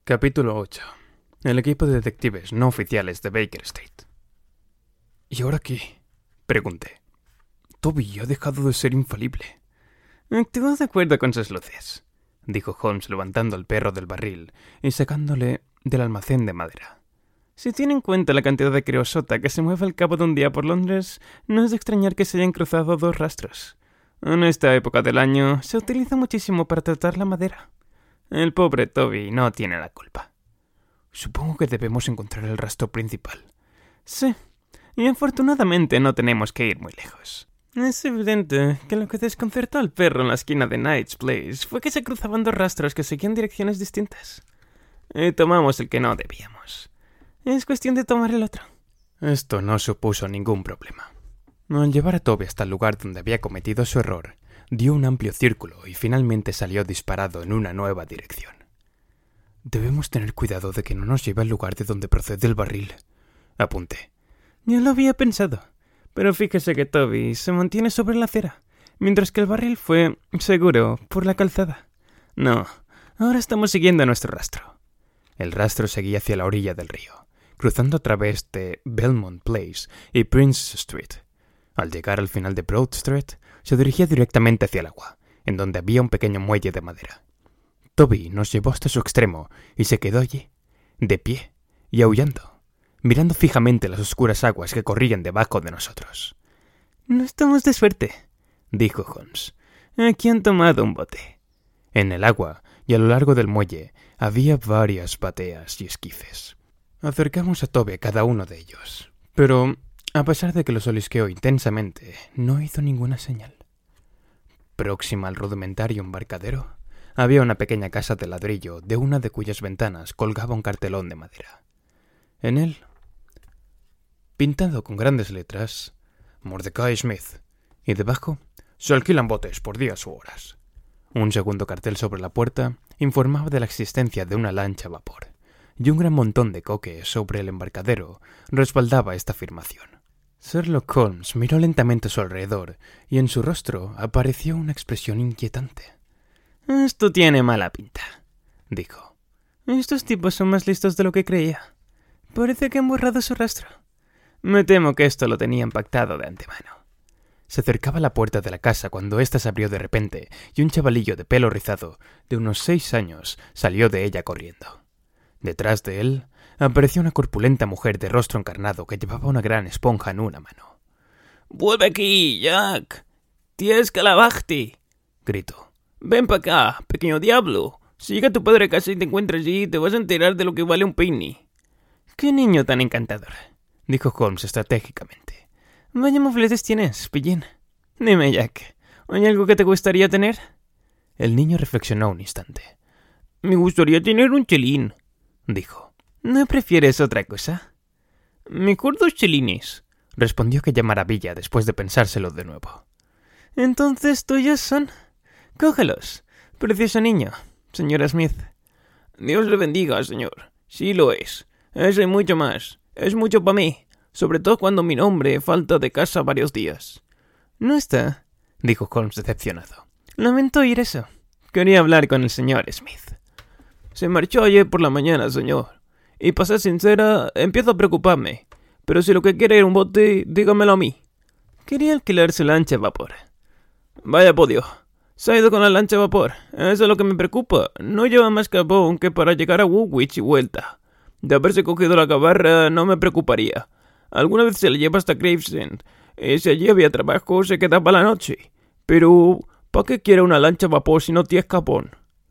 Capítulo 8. El equipo de detectives no oficiales de Baker Street. ¿Y ahora qué?, pregunté. Toby ha dejado de ser infalible. Actúa de acuerdo con sus luces, dijo Holmes levantando al perro del barril y sacándole del almacén de madera. Si tiene en cuenta la cantidad de creosota que se mueve al cabo de un día por Londres, no es de extrañar que se hayan cruzado dos rastros. En esta época del año se utiliza muchísimo para tratar la madera. El pobre Toby no tiene la culpa. Supongo que debemos encontrar el rastro principal. Sí, y afortunadamente no tenemos que ir muy lejos. Es evidente que lo que desconcertó al perro en la esquina de Knight's Place fue que se cruzaban dos rastros que seguían direcciones distintas. Y tomamos el que no debíamos. Es cuestión de tomar el otro. Esto no supuso ningún problema. Al llevar a Toby hasta el lugar donde había cometido su error, dio un amplio círculo y finalmente salió disparado en una nueva dirección. Debemos tener cuidado de que no nos lleve al lugar de donde procede el barril, apunté. Ya lo había pensado, pero fíjese que Toby se mantiene sobre la acera, mientras que el barril fue, seguro, por la calzada. No, ahora estamos siguiendo nuestro rastro. El rastro seguía hacia la orilla del río, cruzando a través de Belmont Place y Prince Street. Al llegar al final de Broad Street, se dirigía directamente hacia el agua, en donde había un pequeño muelle de madera. Toby nos llevó hasta su extremo y se quedó allí, de pie y aullando, mirando fijamente las oscuras aguas que corrían debajo de nosotros. «No estamos de suerte», dijo Holmes. «Aquí han tomado un bote». En el agua y a lo largo del muelle había varias bateas y esquifes. Acercamos a Toby a cada uno de ellos, pero a pesar de que los olisqueó intensamente, no hizo ninguna señal. Próxima al rudimentario embarcadero, había una pequeña casa de ladrillo de una de cuyas ventanas colgaba un cartelón de madera. En él, pintado con grandes letras, Mordecai Smith, y debajo, se alquilan botes por días u horas. Un segundo cartel sobre la puerta informaba de la existencia de una lancha a vapor, y un gran montón de coques sobre el embarcadero respaldaba esta afirmación. Sherlock Holmes miró lentamente a su alrededor y en su rostro apareció una expresión inquietante. «Esto tiene mala pinta», dijo. «Estos tipos son más listos de lo que creía. Parece que han borrado su rastro. Me temo que esto lo tenían pactado de antemano». Se acercaba a la puerta de la casa cuando ésta se abrió de repente y un chavalillo de pelo rizado, de unos 6 años, salió de ella corriendo. Detrás de él apareció una corpulenta mujer de rostro encarnado que llevaba una gran esponja en una mano. «¡Vuelve aquí, Jack! ¡Tienes que lavarte!», gritó. «Ven para acá, pequeño diablo. Si llega tu padre a casa y te encuentra allí, te vas a enterar de lo que vale un penny». «¡Qué niño tan encantador!», dijo Holmes estratégicamente. «Vaya mofletes tienes, pillín. Dime, Jack, ¿hay algo que te gustaría tener?» El niño reflexionó un instante. «Me gustaría tener un chelín», dijo. «¿No prefieres otra cosa?» «Mejor 2 chelines», respondió aquella maravilla después de pensárselo de nuevo. «Entonces tuyos son. Cógelos, precioso niño, señora Smith». «Dios le bendiga, señor. Sí lo es. Eso y mucho más. Es mucho para mí, sobre todo cuando mi hombre falta de casa varios días». «No está», dijo Holmes decepcionado. «Lamento oír eso. Quería hablar con el señor Smith». «Se marchó ayer por la mañana, señor. Y para ser sincera, empiezo a preocuparme. Pero si lo que quiere es un bote, dígamelo a mí». «Quería alquilar su lancha a vapor». «Vaya por Dios. Se ha ido con la lancha a vapor. Eso es lo que me preocupa. No lleva más carbón que para llegar a Woolwich y vuelta. De haberse cogido la cabarra, no me preocuparía. Alguna vez se la lleva hasta Gravesend. Si allí había trabajo, se quedaba la noche. Pero, ¿para qué quiere una lancha a vapor si no tiene carbón?»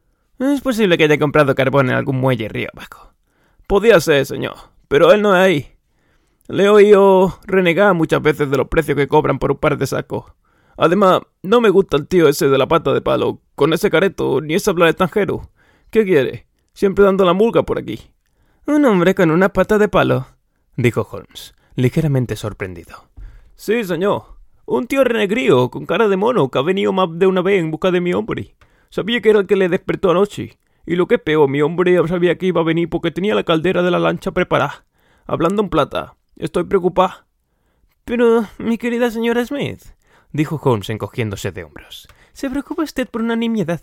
«Es posible que haya comprado carbón en algún muelle río abajo». «Podía ser, señor, pero él no es ahí. Le he oído renegar muchas veces de los precios que cobran por un par de sacos. Además, no me gusta el tío ese de la pata de palo, con ese careto, ni ese hablar extranjero. ¿Qué quiere? Siempre dando la murga por aquí». «Un hombre con una pata de palo», dijo Holmes, ligeramente sorprendido. «Sí, señor. Un tío renegrío, con cara de mono, que ha venido más de una vez en busca de mi hombre. Sabía que era el que le despertó anoche. Y lo que es peor, mi hombre sabía que iba a venir porque tenía la caldera de la lancha preparada. Hablando en plata. Estoy preocupada». «Pero, mi querida señora Smith», dijo Holmes encogiéndose de hombros, «se preocupa usted por una nimiedad.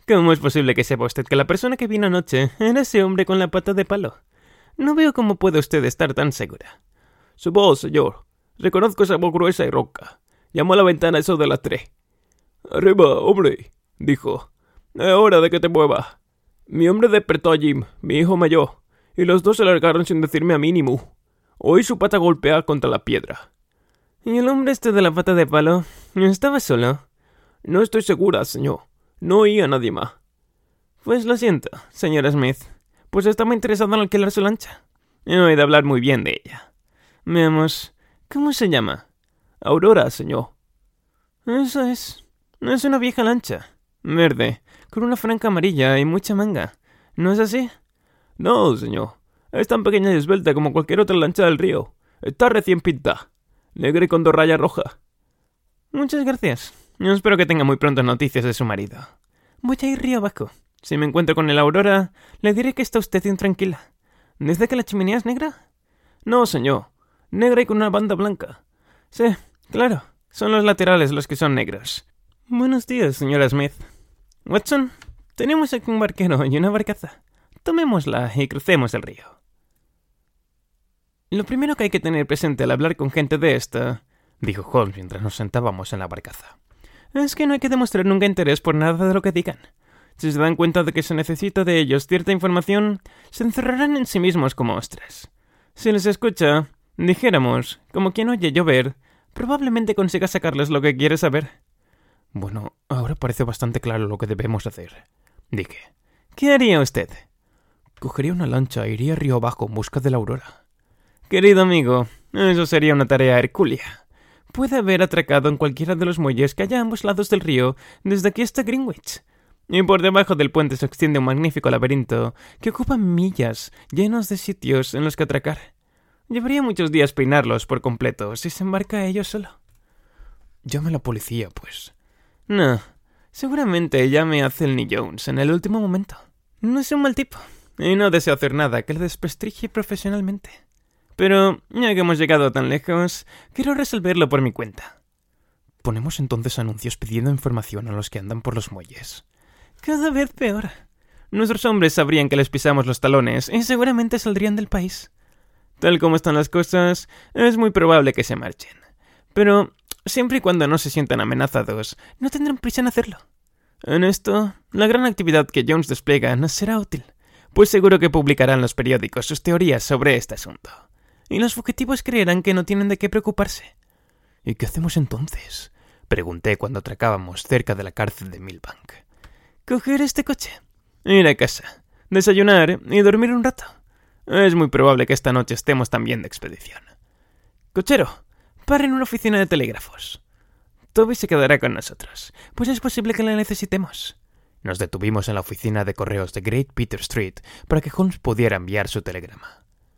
¿Cómo es posible que sepa usted que la persona que vino anoche era ese hombre con la pata de palo? No veo cómo puede usted estar tan segura. Su voz, señor. Reconozco esa voz gruesa y ronca. Llamó a la ventana eso de las 3. «Arriba, hombre», dijo. «Es hora de que te muevas». Mi hombre despertó a Jim, mi hijo mayor, y los dos se largaron sin decirme a mí ni mu. Oí su pata golpear contra la piedra. ¿Y el hombre este de la pata de palo estaba solo? No estoy segura, señor. No oí a nadie más. Pues lo siento, señora Smith. Pues estaba interesado en alquilar su lancha. He oído hablar muy bien de ella. Veamos, ¿cómo se llama? Aurora, señor. Eso es. Es una vieja lancha. Verde, con una franca amarilla y mucha manga. ¿No es así? No, señor. Es tan pequeña y esbelta como cualquier otra lancha del río. Está recién pintada. Negra y con 2 rayas rojas. Muchas gracias. Yo espero que tenga muy pronto noticias de su marido. Voy a ir río abajo. Si me encuentro con el Aurora, le diré que está usted intranquila. ¿Dice que la chimenea es negra? No, señor. Negra y con una banda blanca. Sí, claro. Son los laterales los que son negros. Buenos días, señora Smith. Watson, tenemos aquí un barquero y una barcaza. Tomémosla y crucemos el río. Lo primero que hay que tener presente al hablar con gente de esta, dijo Holmes mientras nos sentábamos en la barcaza, es que no hay que demostrar nunca interés por nada de lo que digan. Si se dan cuenta de que se necesita de ellos cierta información, se encerrarán en sí mismos como ostras. Si les escucha, dijéramos, como quien oye llover, probablemente consiga sacarles lo que quiere saber. Bueno, ahora parece bastante claro lo que debemos hacer, dije. ¿Qué haría usted? Cogería una lancha e iría río abajo en busca de la Aurora. Querido amigo, eso sería una tarea hercúlea. Puede haber atracado en cualquiera de los muelles que haya a ambos lados del río, desde aquí hasta Greenwich. Y por debajo del puente se extiende un magnífico laberinto que ocupa millas, llenos de sitios en los que atracar. Llevaría muchos días peinarlos por completo si se embarca a ellos solo. Llame a la policía, pues. No, seguramente llame a Celny Jones en el último momento. No es un mal tipo, y no deseo hacer nada que le desprestigie profesionalmente. Pero, ya que hemos llegado tan lejos, quiero resolverlo por mi cuenta. Ponemos entonces anuncios pidiendo información a los que andan por los muelles. Cada vez peor. Nuestros hombres sabrían que les pisamos los talones y seguramente saldrían del país. Tal como están las cosas, es muy probable que se marchen. Pero, siempre y cuando no se sientan amenazados, no tendrán prisa en hacerlo. En esto, la gran actividad que Jones despliega nos será útil, pues seguro que publicarán los periódicos sus teorías sobre este asunto. Y los fugitivos creerán que no tienen de qué preocuparse. ¿Y qué hacemos entonces? Pregunté cuando atracábamos cerca de la cárcel de Millbank. Coger este coche, ir a casa, desayunar y dormir un rato. Es muy probable que esta noche estemos también de expedición. Cochero, pare en una oficina de telégrafos. Toby se quedará con nosotros, pues es posible que la necesitemos. Nos detuvimos en la oficina de correos de Great Peter Street para que Holmes pudiera enviar su telegrama.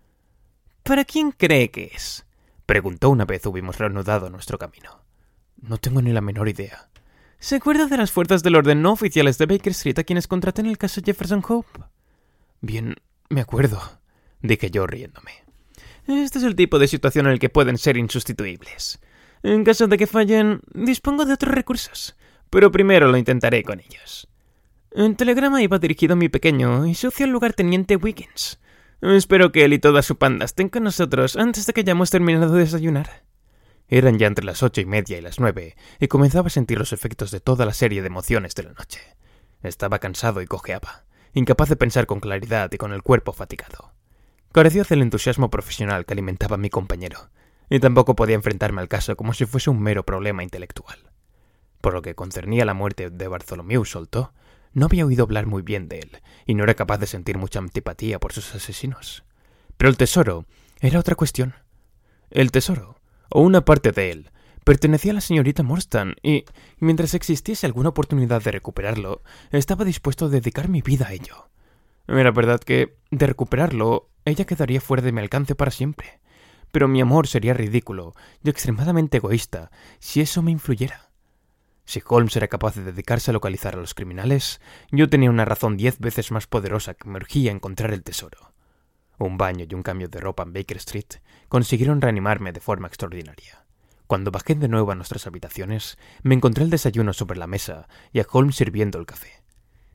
¿Para quién cree que es? Preguntó una vez hubimos reanudado nuestro camino. No tengo ni la menor idea. ¿Se acuerda de las fuerzas del orden no oficiales de Baker Street a quienes contraté en el caso Jefferson Hope? Bien, me acuerdo, dije yo riéndome. Este es el tipo de situación en el que pueden ser insustituibles. En caso de que fallen, dispongo de otros recursos, pero primero lo intentaré con ellos. El telegrama iba dirigido a mi pequeño y sucio lugarteniente Wiggins. Espero que él y toda su panda estén con nosotros antes de que hayamos terminado de desayunar. Eran ya entre las 8:30 y las 9, y comenzaba a sentir los efectos de toda la serie de emociones de la noche. Estaba cansado y cojeaba, incapaz de pensar con claridad y con el cuerpo fatigado. Carecía del entusiasmo profesional que alimentaba a mi compañero, y tampoco podía enfrentarme al caso como si fuese un mero problema intelectual. Por lo que concernía a la muerte de Bartholomew Sholto, no había oído hablar muy bien de él, y no era capaz de sentir mucha antipatía por sus asesinos. Pero el tesoro era otra cuestión. El tesoro, o una parte de él, pertenecía a la señorita Morstan, y mientras existiese alguna oportunidad de recuperarlo, estaba dispuesto a dedicar mi vida a ello. Era verdad que, de recuperarlo, ella quedaría fuera de mi alcance para siempre, pero mi amor sería ridículo y extremadamente egoísta si eso me influyera. Si Holmes era capaz de dedicarse a localizar a los criminales, yo tenía una razón 10 veces más poderosa que me urgía a encontrar el tesoro. Un baño y un cambio de ropa en Baker Street consiguieron reanimarme de forma extraordinaria. Cuando bajé de nuevo a nuestras habitaciones, me encontré el desayuno sobre la mesa y a Holmes sirviendo el café.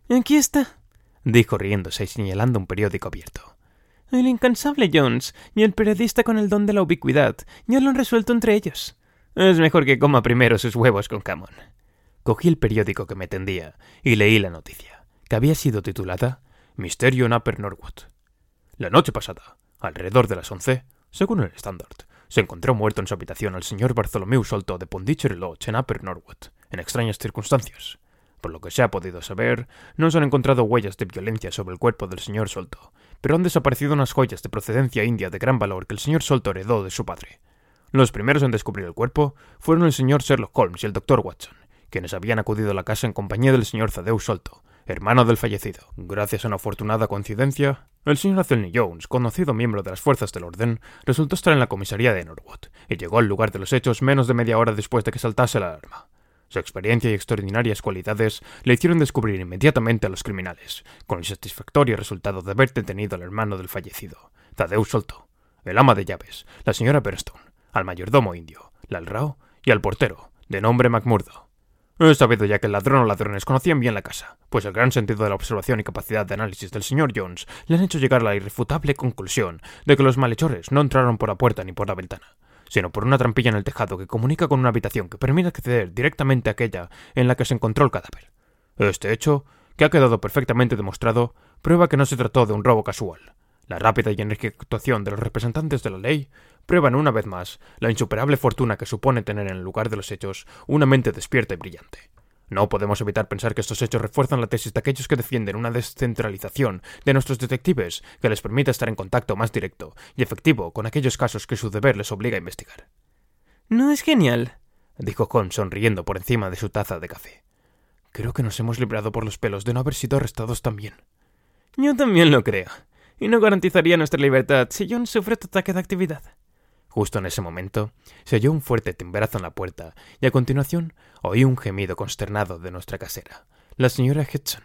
Aquí está, dijo riéndose y señalando un periódico abierto. El incansable Jones y el periodista con el don de la ubicuidad ya lo han resuelto entre ellos. Es mejor que coma primero sus huevos con jamón. Cogí el periódico que me tendía y leí la noticia, que había sido titulada Misterio en Upper Norwood. La noche pasada, alrededor de las 11, según el Standard, se encontró muerto en su habitación al señor Bartholomew Sholto de Pondicherry Lodge en Upper Norwood, en extrañas circunstancias. Por lo que se ha podido saber, no se han encontrado huellas de violencia sobre el cuerpo del señor Sholto, pero han desaparecido unas joyas de procedencia india de gran valor que el señor Sholto heredó de su padre. Los primeros en descubrir el cuerpo fueron el señor Sherlock Holmes y el Dr. Watson, quienes habían acudido a la casa en compañía del señor Thaddeus Sholto, hermano del fallecido. Gracias a una afortunada coincidencia, el señor Athelney Jones, conocido miembro de las fuerzas del orden, resultó estar en la comisaría de Norwood y llegó al lugar de los hechos menos de media hora después de que saltase la alarma. Su experiencia y extraordinarias cualidades le hicieron descubrir inmediatamente a los criminales, con el satisfactorio resultado de haber detenido al hermano del fallecido, Thaddeus Sholto, el ama de llaves, la señora Bernstone, al mayordomo indio, Lalrao y al portero, de nombre McMurdo. He sabido ya que el ladrón o ladrones conocían bien la casa, pues el gran sentido de la observación y capacidad de análisis del señor Jones le han hecho llegar a la irrefutable conclusión de que los malhechores no entraron por la puerta ni por la ventana, sino por una trampilla en el tejado que comunica con una habitación que permite acceder directamente a aquella en la que se encontró el cadáver. Este hecho, que ha quedado perfectamente demostrado, prueba que no se trató de un robo casual. La rápida y enérgica actuación de los representantes de la ley prueban una vez más la insuperable fortuna que supone tener en el lugar de los hechos una mente despierta y brillante. No podemos evitar pensar que estos hechos refuerzan la tesis de aquellos que defienden una descentralización de nuestros detectives que les permita estar en contacto más directo y efectivo con aquellos casos que su deber les obliga a investigar. «¿No es genial?», dijo Holmes sonriendo por encima de su taza de café. «Creo que nos hemos librado por los pelos de no haber sido arrestados también». «Yo también lo creo. Y no garantizaría nuestra libertad si John sufre otro ataque de actividad». Justo en ese momento, se oyó un fuerte timbrazo en la puerta y a continuación oí un gemido consternado de nuestra casera, la señora Hedson.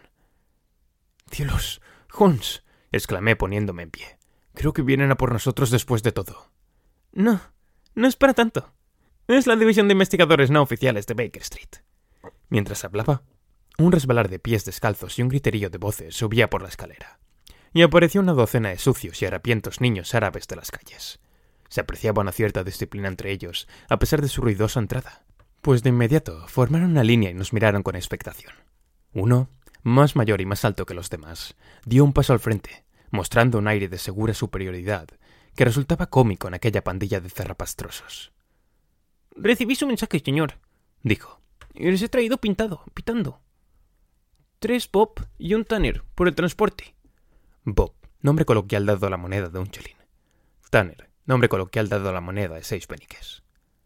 «¡Cielos! ¡Holmes!», exclamé poniéndome en pie. «Creo que vienen a por nosotros después de todo». «No, no es para tanto. Es la división de investigadores no oficiales de Baker Street». Mientras hablaba, un resbalar de pies descalzos y un griterío de voces subía por la escalera, y apareció una docena de sucios y harapientos niños árabes de las calles. Se apreciaba una cierta disciplina entre ellos, a pesar de su ruidosa entrada, pues de inmediato formaron una línea y nos miraron con expectación. Uno, más mayor y más alto que los demás, dio un paso al frente, mostrando un aire de segura superioridad que resultaba cómico en aquella pandilla de zarrapastrosos. «Recibí su mensaje, señor», dijo, «y les he traído pitando. 3 Bob y un Tanner por el transporte». Bob, nombre coloquial dado a la moneda de un chelín. Tanner, nombre coloquial dado a la moneda de 6 peniques.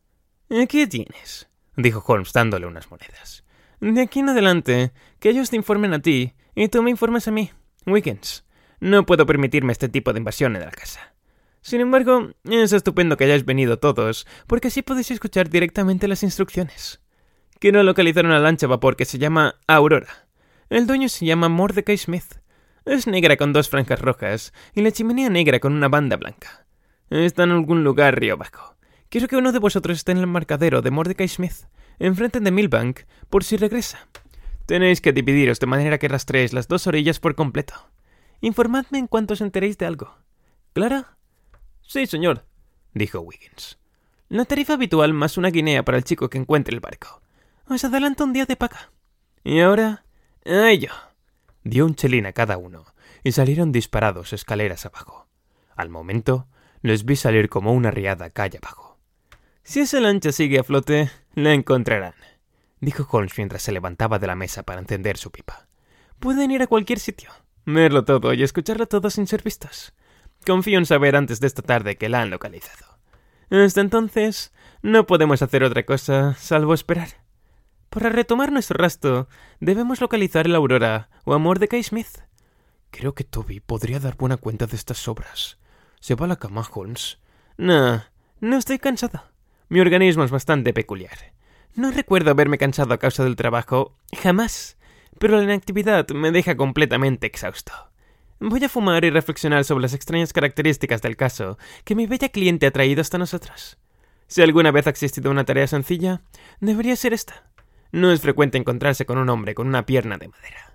«¿Qué tienes?», dijo Holmes dándole unas monedas. «De aquí en adelante, que ellos te informen a ti y tú me informes a mí, Wiggins. No puedo permitirme este tipo de invasión en la casa. Sin embargo, es estupendo que hayáis venido todos, porque así podéis escuchar directamente las instrucciones. Quiero localizar una lancha a vapor que se llama Aurora. El dueño se llama Mordecai Smith. Es negra con 2 franjas rojas y la chimenea negra con una banda blanca. Está en algún lugar río abajo. Quiero que uno de vosotros esté en el embarcadero de Mordecai Smith, enfrente de Millbank, por si regresa. Tenéis que dividiros de manera que rastreéis las 2 orillas por completo. Informadme en cuanto os enteréis de algo. ¿Clara?» «Sí, señor», dijo Wiggins. «La tarifa habitual más una guinea para el chico que encuentre el barco. Os adelanto un día de paga. Y ahora, a ello». Dio un chelín a cada uno y salieron disparados escaleras abajo. Al momento, les vi salir como una riada calle abajo. «Si esa lancha sigue a flote, la encontrarán», dijo Holmes mientras se levantaba de la mesa para encender su pipa. «Pueden ir a cualquier sitio, verlo todo y escucharlo todo sin ser vistos. Confío en saber antes de esta tarde que la han localizado. Hasta entonces, no podemos hacer otra cosa salvo esperar. Para retomar nuestro rastro, debemos localizar el Aurora o a Mordecai Smith». «Creo que Toby podría dar buena cuenta de estas obras. ¿Se va a la cama, Holmes?» No estoy cansado. Mi organismo es bastante peculiar. No recuerdo haberme cansado a causa del trabajo, jamás, pero la inactividad me deja completamente exhausto. Voy a fumar y reflexionar sobre las extrañas características del caso que mi bella cliente ha traído hasta nosotros. Si alguna vez ha existido una tarea sencilla, debería ser esta. No es frecuente encontrarse con un hombre con una pierna de madera,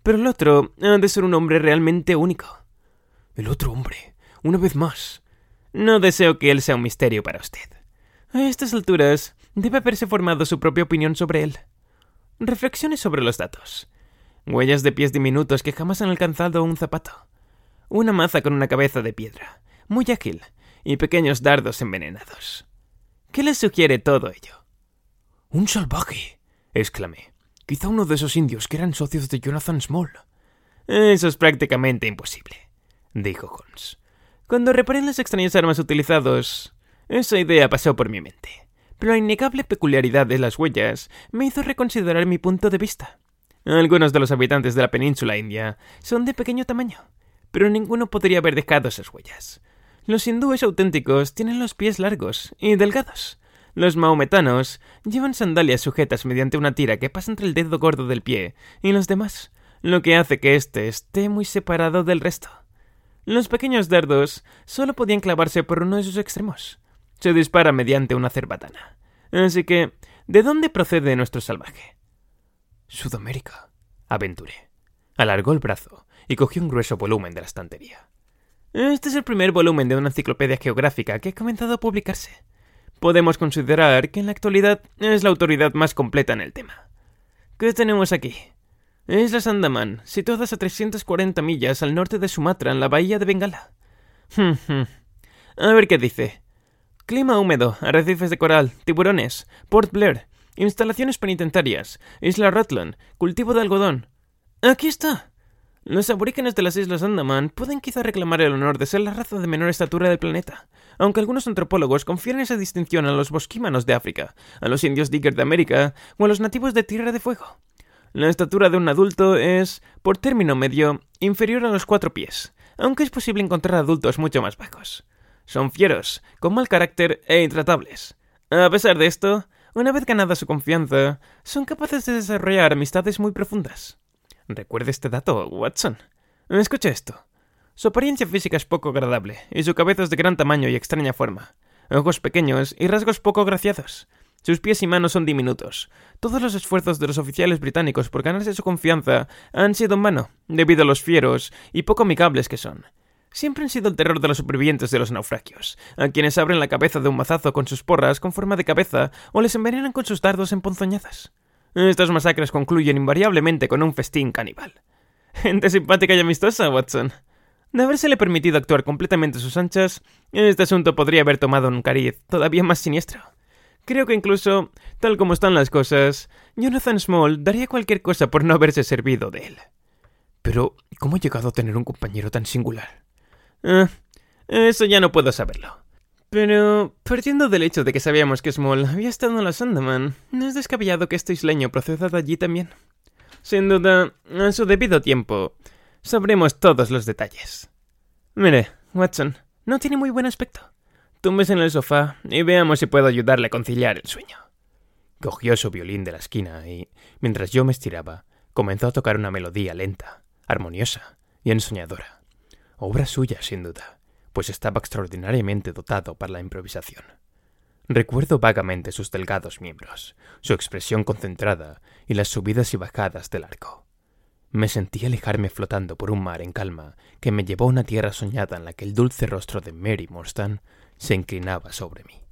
Pero el otro ha de ser un hombre realmente único. El otro hombre, una vez más. No deseo que él sea un misterio para usted. A estas alturas, debe haberse formado su propia opinión sobre él. Reflexiones sobre los datos. Huellas de pies diminutos que jamás han alcanzado un zapato. Una maza con una cabeza de piedra, muy ágil, y pequeños dardos envenenados. ¿Qué le sugiere todo ello? «¡Un salvaje!», exclamé. «Quizá uno de esos indios que eran socios de Jonathan Small». «Eso es prácticamente imposible», dijo Holmes. Cuando reparé en las extrañas armas utilizadas, esa idea pasó por mi mente. Pero la innegable peculiaridad de las huellas me hizo reconsiderar mi punto de vista. Algunos de los habitantes de la península india son de pequeño tamaño, pero ninguno podría haber dejado esas huellas. Los hindúes auténticos tienen los pies largos y delgados. Los mahometanos llevan sandalias sujetas mediante una tira que pasa entre el dedo gordo del pie y los demás, lo que hace que éste esté muy separado del resto. Los pequeños dardos solo podían clavarse por uno de sus extremos. Se dispara mediante una cerbatana. Así que, ¿de dónde procede nuestro salvaje? Sudamérica, aventuré. Alargó el brazo y cogió un grueso volumen de la estantería. Este es el primer volumen de una enciclopedia geográfica que ha comenzado a publicarse. Podemos considerar que en la actualidad es la autoridad más completa en el tema. ¿Qué tenemos aquí? Islas Andaman, situadas a 340 millas al norte de Sumatra, en la bahía de Bengala. A ver qué dice. Clima húmedo, arrecifes de coral, tiburones, Port Blair, instalaciones penitenciarias, Isla Rutland, cultivo de algodón. ¡Aquí está! Los aborígenes de las Islas Andaman pueden quizá reclamar el honor de ser la raza de menor estatura del planeta, aunque algunos antropólogos confieren esa distinción a los bosquímanos de África, a los indios Digger de América o a los nativos de Tierra de Fuego. La estatura de un adulto es, por término medio, inferior a los 4 pies, aunque es posible encontrar adultos mucho más bajos. Son fieros, con mal carácter e intratables. A pesar de esto, una vez ganada su confianza, son capaces de desarrollar amistades muy profundas. Recuerde este dato, Watson. Escucha esto. Su apariencia física es poco agradable, y su cabeza es de gran tamaño y extraña forma. Ojos pequeños y rasgos poco agraciados. Sus pies y manos son diminutos. Todos los esfuerzos de los oficiales británicos por ganarse su confianza han sido en vano, debido a los fieros y poco amigables que son. Siempre han sido el terror de los supervivientes de los naufragios, a quienes abren la cabeza de un mazazo con sus porras con forma de cabeza o les envenenan con sus dardos emponzoñadas. Estas masacres concluyen invariablemente con un festín caníbal. Gente simpática y amistosa, Watson. De habérsele permitido actuar completamente a sus anchas, este asunto podría haber tomado un cariz todavía más siniestro. Creo que incluso, tal como están las cosas, Jonathan Small daría cualquier cosa por no haberse servido de él. Pero, ¿cómo he llegado a tener un compañero tan singular? Eso ya no puedo saberlo. Pero, partiendo del hecho de que sabíamos que Small había estado en los Andaman, no es descabellado que este isleño proceda de allí también. Sin duda, a su debido tiempo, sabremos todos los detalles. Mire, Watson, no tiene muy buen aspecto. Túmbese en el sofá y veamos si puedo ayudarle a conciliar el sueño. Cogió su violín de la esquina y, mientras yo me estiraba, comenzó a tocar una melodía lenta, armoniosa y ensoñadora. Obra suya, sin duda, pues estaba extraordinariamente dotado para la improvisación. Recuerdo vagamente sus delgados miembros, su expresión concentrada y las subidas y bajadas del arco. Me sentí alejarme flotando por un mar en calma que me llevó a una tierra soñada en la que el dulce rostro de Mary Morstan se inclinaba sobre mí.